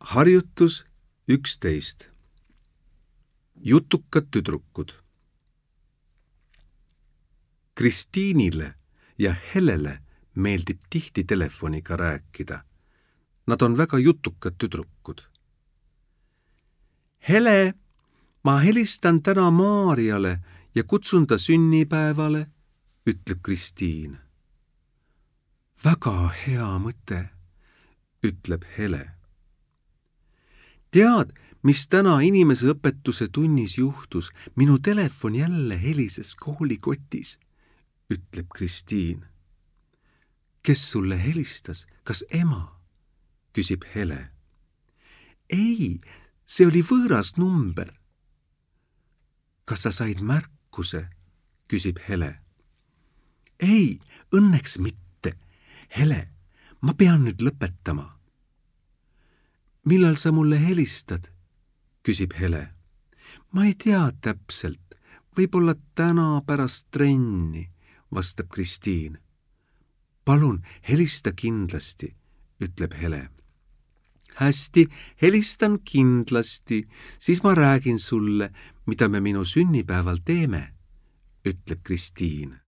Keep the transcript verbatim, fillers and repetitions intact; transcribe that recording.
Harjutus üksteist. Jutukad tüdrukud. Kristiinile ja Helele meeldib tihti telefoniga rääkida. Nad on väga jutukad tüdrukud. Hele, ma helistan täna Maarjale ja kutsun ta sünnipäevale, ütleb Kristiin. Väga hea mõte, ütleb Hele. Tead, mis täna inimeseõpetuse tunnis juhtus? Minu telefon jälle helises koolikotis, ütleb Kristiin. Kes sulle helistas? Kas ema? Küsib Hele. Ei, see oli võõras number. Kas sa said märkuse? Küsib Hele. Ei, õnneks mitte. Hele, ma pean nüüd lõpetama. Millal sa mulle helistad? Küsib Hele. Ma ei tea täpselt. Võib-olla täna pärast trenni, vastab Kristiin. Palun, helista kindlasti, ütleb Hele. Hästi, helistan kindlasti, siis ma räägin sulle, mida me minu sünnipäeval teeme, ütleb Kristiin.